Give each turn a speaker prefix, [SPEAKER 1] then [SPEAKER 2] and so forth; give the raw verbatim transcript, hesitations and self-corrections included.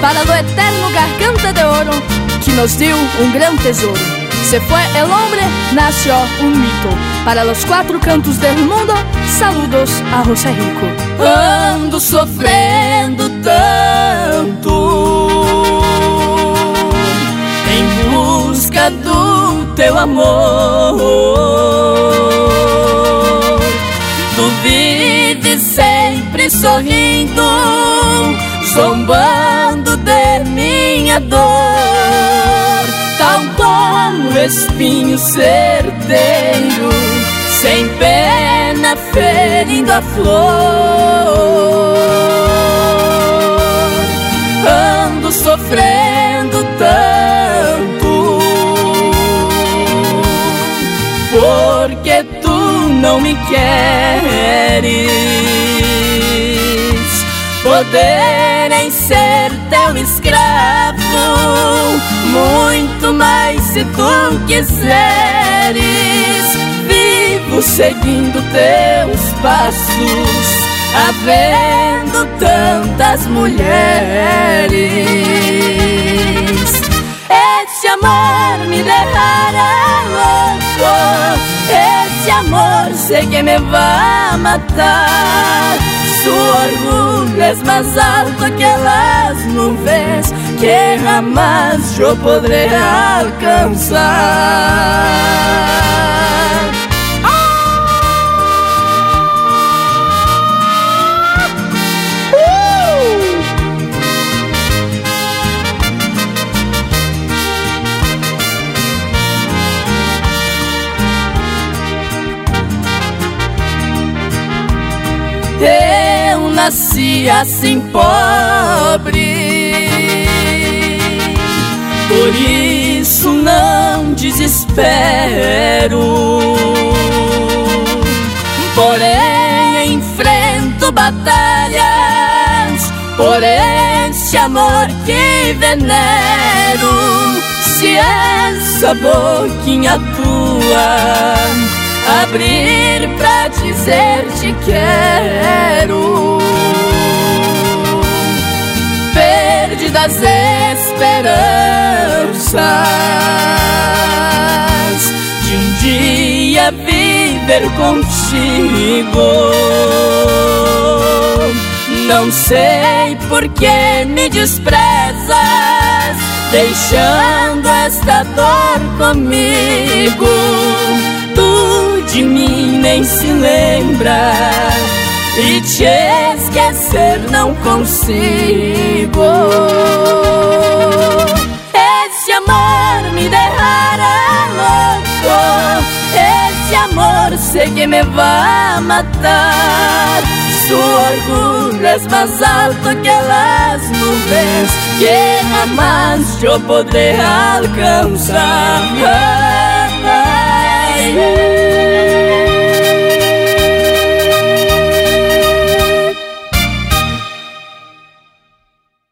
[SPEAKER 1] para lo eterno Garganta de Oro, que nos dio un gran tesoro. Se fue el hombre, nació un mito. Para los cuatro cantos del mundo, saludos a José Rico.
[SPEAKER 2] Ando sofrendo tanto em busca do teu amor. Tu vives sempre sorrindo, zombando de minha dor, tal como espinho certeiro, sem pena ferindo a flor. Ando sofrendo tanto porque tu não me queres. Poder em ser teu escravo, muito mais se tu quiseres. Vivo seguindo teus passos, havendo tantas mulheres. Esse amor me deixará louco, esse amor sei que me vai matar. Su orgulho es más alto que las nubes, que jamás yo podré alcanzar. Eu nasci assim pobre, por isso não desespero. Porém enfrento batalhas por esse amor que venero. Se essa boquinha tua abrir pra dizer te quero, perdidas esperanças de um dia viver contigo. Não sei por que me desprezas, deixando esta dor comigo. De mim nem se lembra e te esquecer não consigo. Esse amor me deixará louco, esse amor sei que me vai matar. Su orgulho es más alto que las nubes, que jamás yo podré alcanzar.